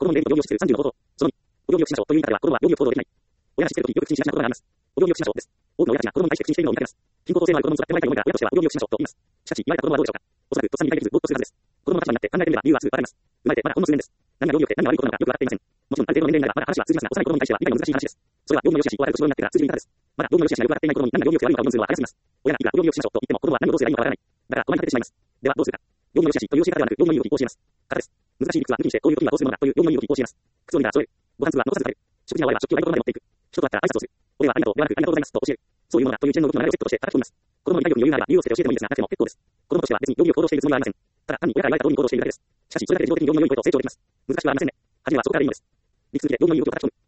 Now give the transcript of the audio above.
子供の霊の病気を指す30のこと。その2、お病気をしましょうという言い方では子供は病気を行動できない。親が知っているときよく口にしがちな子供があります。お病気をしましょうです。多くの親たちが子供に対して口にしているのを見かけます。貧困等性のある子供に育てもらいたい思いから親としてはお病気をしましょうと言います。しかし、言われた子供はどうでしょうか。おそらくとっさに理解できず、ぼーっとするはずです。子供の立場になって考えてみれば理由はすぐわかります。生まれてまだほんの数年です。何が病気で何が悪いことなのかよくわかっていません。もちろんある程度の年齢になればまだ話は通じますが、幼い子供に対しては理解が難しい話です。それは病気の良し悪しを笑う年頃になってから通じる言い方です。まだ病気の良し悪しがよくわかっていない子供に何が病気で悪いのかを議論するのは早すぎます。親がいくら病気をしましょうと言っても子供は何をどうすればいいのかわからない。だから困り果ててしまいます。ではどうするか。病気の良し悪しという教え方ではなく、病気のいい時を教えます。方です。難しい理屈は抜きにして、こういう時にはどうするのかという病気のいい時を教えます。靴を脱いだら揃える。ご飯粒は残さず食べる。食事には終われば食器を台所まで持っていく。人と会ったら挨拶をする。俺はありがとうではなくありがとうございますと教える。そういうものだという一連の動きの流れをセットとして叩き込みます。子供の理解力に余裕があれば理由をつけて教えてもいいですが、なくても結構です。子供としては別に病気を行動しているつもりはありません。ただ単に親から言われた通りに行動しているだけです。しかし、それだけで自動的に病気の良い子へと成長できます。難しくはありませんね。初めはそこからでいいのです。理屈で病気のいい動きを叩き込む。